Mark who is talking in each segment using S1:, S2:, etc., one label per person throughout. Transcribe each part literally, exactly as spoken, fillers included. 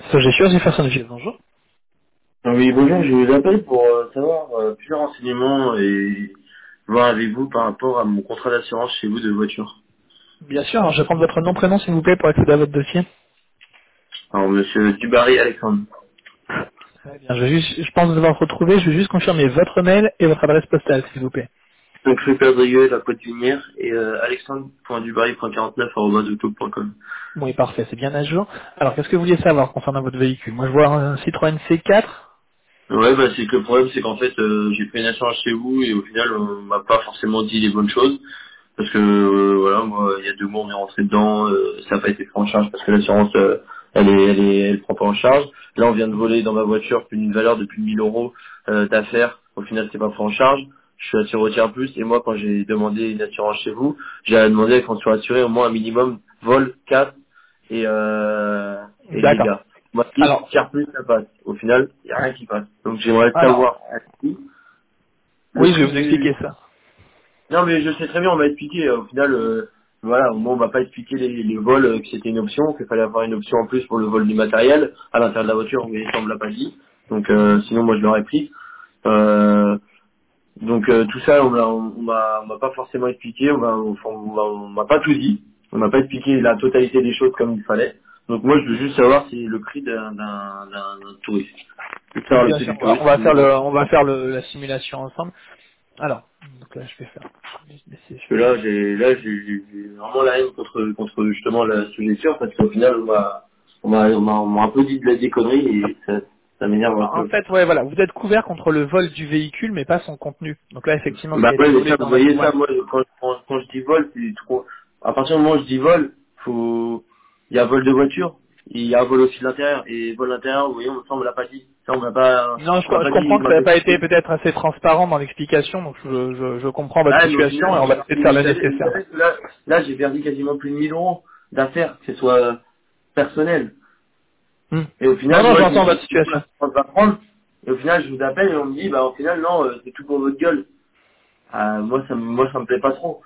S1: Ça, j'ai sûr, j'ai fait son fil. Bonjour.
S2: Ah oui, bonjour, je vous appelle pour euh, savoir euh, plusieurs renseignements et voir avec vous par rapport à mon contrat d'assurance chez vous de voiture.
S1: Bien sûr, alors je vais prendre votre nom, prénom, s'il vous plaît, pour accéder à votre dossier.
S2: Alors, monsieur Dubarry Alexandre.
S1: Très bien. Je, vais juste, je pense devoir retrouver. Je vais juste confirmer votre mail et votre adresse postale, s'il vous plaît.
S2: Donc, rue Perdrieux, la Côte Lumière, et euh, alexandre.dubarry.quarante-neuf.outlook point com.
S1: Oui, parfait, c'est bien à jour. Alors, qu'est-ce que vous vouliez savoir concernant votre véhicule? Moi, je vois un Citroën C quatre.
S2: Ouais, bah c'est que le problème, c'est qu'en fait, euh, j'ai pris une assurance chez vous et au final, on m'a pas forcément dit les bonnes choses. Parce que euh, voilà, moi, il y a deux mois, on est rentré dedans, euh, ça n'a pas été pris en charge parce que l'assurance, euh, elle est, elle est, elle prend pas en charge. Là, on vient de voler dans ma voiture plus d'une valeur de plus de mille euros euh, d'affaires. Au final, c'est pas pris en charge. Je suis assuré au tiers plus. Et moi, quand j'ai demandé une assurance chez vous, j'ai demandé qu'on soit assuré au moins un minimum vol, casse et euh, et
S1: D'accord.
S2: dégâts. Moi, dit
S1: Alors,
S2: tiers plus, ça passe. Au final, il y a rien qui passe. Donc, j'aimerais
S1: alors,
S2: savoir le
S1: oui, je vais
S2: prix
S1: vous
S2: du
S1: expliquer ça.
S2: non, mais je sais très bien, on m'a expliqué. euh, Au final, euh, voilà, au moins, on m'a pas expliqué les, les vols, euh, que c'était une option, qu'il fallait avoir une option en plus pour le vol du matériel à l'intérieur de la voiture, mais ça, on me l'a pas dit. Donc, euh,
S1: Mhm.
S2: sinon, moi, je l'aurais pris. Euh, donc, euh, tout ça, on m'a, on m'a, on m'a pas forcément expliqué. On m'a, enfin, on m'a on m'a pas tout dit. On m'a pas expliqué la totalité des choses comme il fallait. Donc, moi, je veux juste savoir si le prix d'un, d'un, d'un touriste. Je veux savoir le
S1: Bien
S2: prix
S1: sûr,
S2: du
S1: on va,
S2: touriste.
S1: on va faire
S2: Parce
S1: le, on va faire le, la simulation ensemble. Alors, donc là, je vais faire.
S2: que là, j'ai, là, j'ai j'ai- j'ai vraiment la haine contre, contre justement la suggestion parce qu'au final, on m'a, on m'a, on m'a, on m'a un peu dit de la des conneries et ça, ça m'énerve un
S1: En
S2: peu.
S1: fait, ouais, voilà, vous êtes couvert contre le vol du véhicule, mais pas son contenu. Donc là, effectivement, ce qui
S2: Bah
S1: a été
S2: ouais, mais
S1: volé
S2: ça, vous
S1: dans votre...
S2: voyez
S1: Ouais.
S2: ça, moi, quand, quand, quand je dis vol, c'est trop. À partir du moment où je dis vol, faut, il y a vol de voiture, il y a vol aussi de l'intérieur et vol de l'intérieur, vous voyez, on, ça, on me l'a pas dit. Ça, on m'a pas,
S1: Non, je,
S2: on m'a
S1: co- je
S2: pas dit,
S1: comprends
S2: on
S1: que
S2: m'a
S1: ça n'a
S2: pas
S1: pas été
S2: expliqué.
S1: peut-être assez transparent dans l'explication, donc je, je, je comprends votre
S2: Ah, mais au final,
S1: situation et on va
S2: j'ai,
S1: essayer de faire
S2: vous
S1: le
S2: savez, vous
S1: nécessaire.
S2: savez que là, là, j'ai perdu quasiment plus de mille euros d'affaires, que ce soit personnel.
S1: Hmm.
S2: Et au
S1: Non,
S2: final,
S1: non,
S2: moi, je me
S1: j'entends
S2: dis,
S1: votre
S2: c'est tout
S1: situation.
S2: la France va prendre. Et au final, je vous appelle et on me dit, bah, au final, non, euh, c'est tout pour votre gueule. Ah, moi, ça me, moi, ça me plaît pas trop.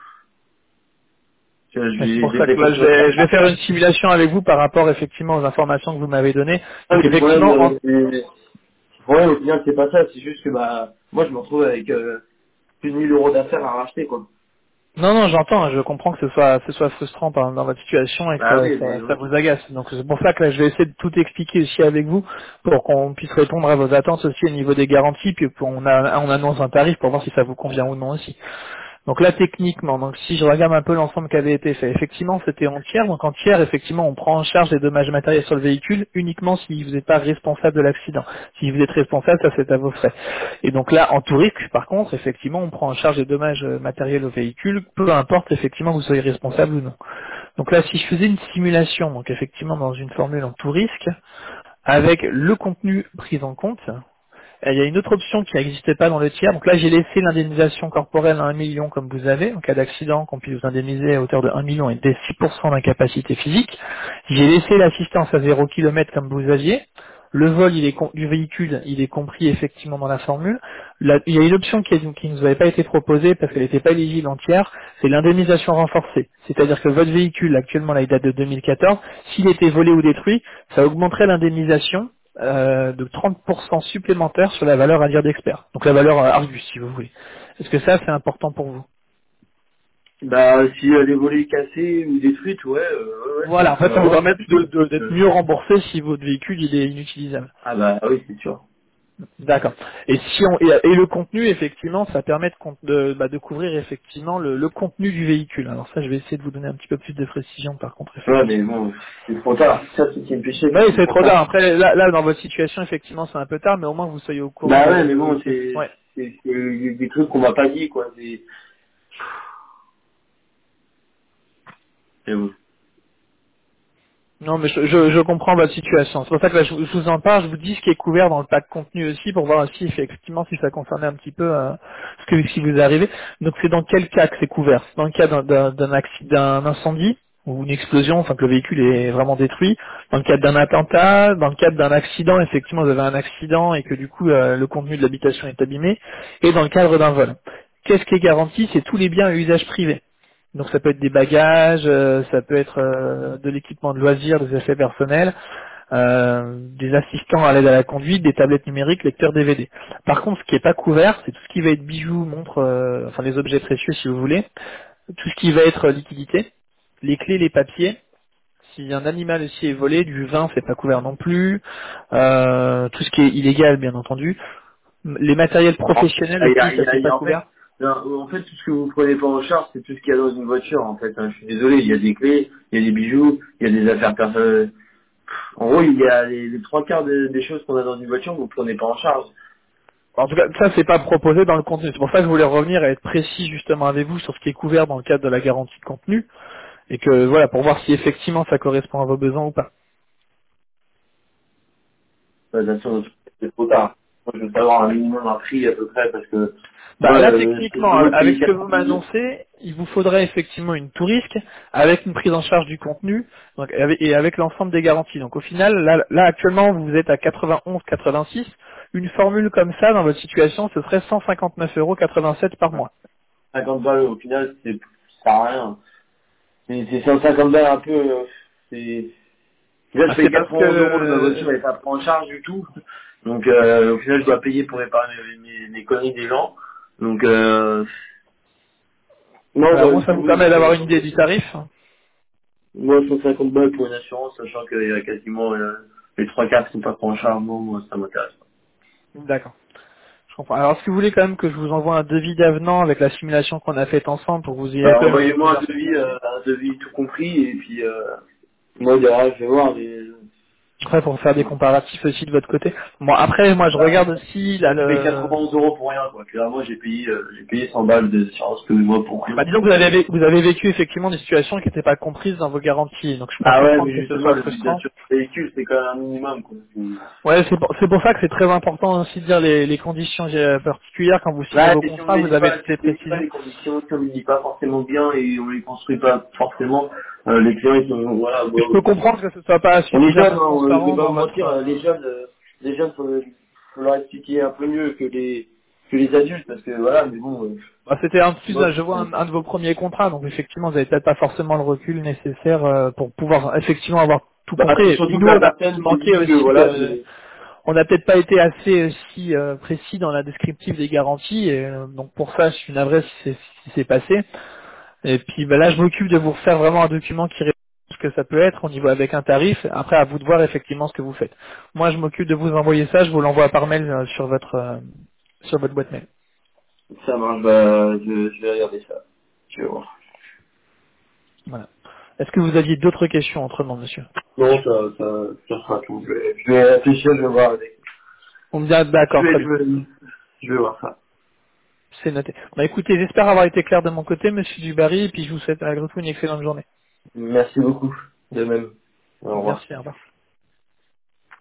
S2: Je-
S1: Et c'est
S2: J'ai
S1: pour
S2: des
S1: ça que là, je
S2: précautions.
S1: vais, je vais faire une simulation avec vous par rapport effectivement aux informations que vous m'avez données.
S2: Ah,
S1: Donc
S2: mais le problème,
S1: effectivement,
S2: euh,
S1: en-
S2: c'est, le problème, au final, c'est pas ça. C'est juste que, bah, moi, je me retrouve avec euh, plus de mille euros d'affaires à racheter, quoi.
S1: non, non, j'entends, hein, je comprends que ce soit, ce soit frustrant par- dans votre situation et que
S2: Bah
S1: ça,
S2: oui,
S1: ça,
S2: mais
S1: ça
S2: oui.
S1: vous agace. Donc c'est pour ça que là, je vais essayer de tout expliquer aussi avec vous pour qu'on puisse répondre à vos attentes aussi au niveau des garanties, puis qu'on a, on annonce un tarif pour voir si ça vous convient ou non aussi. Donc là, techniquement, donc si je regarde un peu l'ensemble qui avait été fait, effectivement, c'était en tiers. Donc en tiers, effectivement, on prend en charge les dommages matériels sur le véhicule uniquement si vous n'êtes pas responsable de l'accident. Si vous êtes responsable, ça c'est à vos frais. Et donc là, en tout risque, par contre, effectivement, on prend en charge les dommages euh, matériels au véhicule, peu importe effectivement que vous soyez responsable ou non. Donc là, si je faisais une simulation, donc effectivement dans une formule en tout risque, avec le contenu pris en compte, euh, il y a une autre option qui n'existait pas dans le tiers. Donc là, j'ai laissé l'indemnisation corporelle à un million comme vous avez, en cas d'accident, qu'on puisse vous indemniser à hauteur de un million et des six pour cent d'incapacité physique. J'ai laissé l'assistance à zéro kilomètre comme vous aviez. Le vol il est com- du véhicule, il est compris effectivement dans la formule. Là, il y a une option qui, est- qui ne nous avait pas été proposée parce qu'elle n'était pas éligible en tiers, c'est l'indemnisation renforcée. C'est-à-dire que votre véhicule, actuellement là, il date de deux mille quatorze, s'il était volé ou détruit, ça augmenterait l'indemnisation euh, de trente pour cent supplémentaire sur la valeur à dire d'expert. Donc la valeur euh, Argus, si vous voulez. Est-ce que ça, c'est important pour vous?
S2: Bah, si elle est volée, cassée ou détruite, ouais, euh, ouais, ouais,
S1: Voilà,
S2: ça,
S1: en
S2: ça
S1: fait, ça vous
S2: m'arrange.
S1: permet de- de- d'être
S2: Euh,
S1: mieux remboursé si votre véhicule il est inutilisable.
S2: Ah bah oui, c'est sûr.
S1: D'accord. Et si on et, et le contenu, effectivement, ça permet de, con- de, bah, de couvrir effectivement le, le contenu du véhicule. Alors ça, je vais essayer de vous donner un petit peu plus de précision, par contre,
S2: Ouais, mais
S1: effectivement.
S2: bon, c'est trop tard. Ça, c'est ce qui me fait chier, c'est
S1: Oui,
S2: que c'est
S1: c'est
S2: trop
S1: trop
S2: tard.
S1: tard. Après, là, là, dans votre situation, effectivement, c'est un peu tard, mais au moins que vous soyez au courant
S2: Bah
S1: de,
S2: ouais, mais
S1: de,
S2: bon,
S1: de-
S2: c'est
S1: ouais.
S2: c'est c'est des trucs qu'on m'a pas dit, quoi. C'est c'est bon.
S1: Non, mais je, je, je comprends votre situation. C'est pour ça que là, je, je vous en parle, je vous dis ce qui est couvert dans le pack contenu aussi, pour voir aussi effectivement si ça concernait un petit peu euh, ce que si vous arrivez. Donc c'est dans quel cas que c'est couvert? C'est dans le cas d'un d'un- d'un acci- d'un incendie ou une explosion, enfin que le véhicule est vraiment détruit, dans le cadre d'un attentat, dans le cadre d'un accident, effectivement vous avez un accident et que du coup euh, le contenu de l'habitation est abîmé, et dans le cadre d'un vol. Qu'est-ce qui est garanti? C'est tous les biens à usage privé. Donc ça peut être des bagages, euh, ça peut être euh, de l'équipement de loisirs, des effets personnels. euh, des assistants à l'aide à la conduite, des tablettes numériques, lecteurs D V D. Par contre, ce qui n'est pas couvert, c'est tout ce qui va être bijoux, montres, euh, enfin les objets précieux si vous voulez, tout ce qui va être liquidité, les clés, les papiers. Si un animal aussi est volé, du vin, c'est pas couvert non plus. Euh, tout ce qui est illégal, bien entendu. Les matériels
S2: En fait,
S1: professionnels
S2: il y a-
S1: aussi,
S2: il
S1: ça
S2: y a-
S1: c'est
S2: il y
S1: pas
S2: a- en fait,
S1: couvert.
S2: non, en fait, tout ce que vous prenez pas en charge, c'est tout ce qu'il y a dans une voiture, en fait. hein. Je suis désolé, il y a des clés, il y a des bijoux, il y a des affaires personnelles. En gros, il y a les, les trois quarts des, des choses qu'on a dans une voiture, vous prenez pas en charge.
S1: En tout cas, ça c'est pas proposé dans le contenu. C'est pour ça que je voulais revenir et être précis justement avec vous sur ce qui est couvert dans le cadre de la garantie de contenu et que voilà pour voir si effectivement ça correspond à vos besoins ou pas.
S2: Bah, de toute façon, c'est trop tard. Moi, je veux savoir un minimum un prix à peu près, parce que
S1: Bah
S2: moi,
S1: là
S2: euh, je
S1: techniquement,
S2: peux me
S1: avec
S2: payer
S1: ce que vous
S2: quatre-vingts euros.
S1: m'annoncez, il vous faudrait effectivement une tourisque avec une prise en charge du contenu donc, et avec et avec l'ensemble des garanties. Donc au final, là, là actuellement vous êtes à quatre-vingt-onze quatre-vingt-six. Une formule comme ça dans votre situation, ce serait cent cinquante-neuf euros quatre-vingt-sept par mois.
S2: cinquante balles, au final, c'est, ça sert à rien. C'est c'est cent cinquante balles un peu, euh, c'est, déjà, je
S1: Ah,
S2: paye
S1: c'est parce
S2: quatre-vingts euros de ma
S1: que
S2: voiture et ça prend en charge du tout. Donc, euh, au final, je dois payer pour réparer mes, mes, mes conneries des gens. Donc, euh, non,
S1: alors
S2: bah,
S1: moi
S2: du
S1: ça
S2: coup,
S1: vous
S2: oui,
S1: permet d'avoir une
S2: je,
S1: idée du tarif.
S2: moi, cent cinquante balles pour une assurance, sachant qu'il y a quasiment euh, les trois quarts qui sont pas pris en charge, non, moi, ça m'intéresse pas.
S1: D'accord. Je comprends. Alors, si vous voulez quand même que je vous envoie un devis d'avenant avec la simulation qu'on a faite ensemble pour que vous ayez
S2: Bah,
S1: quand même une
S2: envoyez-moi un
S1: meilleure
S2: devis,
S1: simulation.
S2: euh, un devis tout compris, et puis, euh, moi, derrière, je vais voir, mais,
S1: Après, pour faire des comparatifs aussi de votre côté. Bon, après, moi, je
S2: bah,
S1: regarde aussi là,
S2: moi, j'ai payé
S1: le...
S2: quatre-vingt-onze euros pour rien, quoi. Clairement, j'ai payé, euh, j'ai payé cent balles d'assurance tous les mois pour rien.
S1: Bah, disons que vous avez, vé- vous avez vécu effectivement des situations qui n'étaient pas comprises dans vos garanties. Donc, je peux
S2: Ah ouais,
S1: comprendre
S2: mais
S1: que ce
S2: justement,
S1: soit
S2: le but
S1: frustrant.
S2: d'assurer le véhicule, c'est quand même un minimum, quoi. C'est-
S1: Ouais, c'est pour, c'est pour ça que c'est très important aussi de dire les, les conditions euh, particulières quand vous signez
S2: Ouais,
S1: vos
S2: mais si on ne
S1: contrats.
S2: les
S1: Vous
S2: dit
S1: avez
S2: pas,
S1: toutes
S2: si
S1: les
S2: on ne dit pas
S1: précisions.
S2: les conditions, si on ne les dit pas forcément bien et on les construit pas forcément, euh, les clients, ils sont, voilà,
S1: Je peux
S2: bon,
S1: comprendre que ce soit pas
S2: on est jeunes,
S1: suffisamment
S2: hein, on- je vais
S1: transparent
S2: pas
S1: dans
S2: vous
S1: votre...
S2: mentir, euh,
S1: euh,
S2: les jeunes, euh, les jeunes, faut, faut leur expliquer un peu mieux que les, que les adultes, parce que voilà, mais bon, euh,
S1: Bah, c'était un plus,
S2: moi,
S1: je vois
S2: euh,
S1: un, un de vos premiers contrats, donc effectivement, vous n'avez peut-être pas forcément le recul nécessaire euh, pour pouvoir effectivement avoir tout
S2: bah,
S1: compris.
S2: c'est
S1: Et puis
S2: surtout que
S1: nous,
S2: la
S1: on a
S2: personne s'est
S1: manqué
S2: dit que
S1: aussi
S2: voilà,
S1: de,
S2: j'ai,
S1: on n'a peut-être pas été assez aussi euh, précis dans la descriptive des garanties, et euh, donc pour ça, je suis navré si c'est si c'est passé. Et puis bah, là, je m'occupe de vous refaire vraiment un document qui répond à ce que ça peut être au niveau avec un tarif. Après, à vous de voir effectivement ce que vous faites. Moi, je m'occupe de vous envoyer ça, je vous l'envoie par mail euh, sur votre euh, sur votre boîte mail.
S2: ça marche, bah, je, je vais regarder ça. Je vais voir.
S1: Voilà. Est-ce que vous aviez d'autres questions autrement, monsieur?
S2: Non, ça, ça, ça sera tout. Je vais, je vais réfléchir, je vais voir avec.
S1: On me dit ah,
S2: Je
S1: d'accord,
S2: vais,
S1: très
S2: je
S1: bien.
S2: vais, je vais voir ça.
S1: C'est noté. Bah écoutez, j'espère avoir été clair de mon côté, monsieur Dubarry, et puis je vous souhaite à vous une excellente journée.
S2: Merci beaucoup. De même. Au revoir.
S1: Merci, au revoir.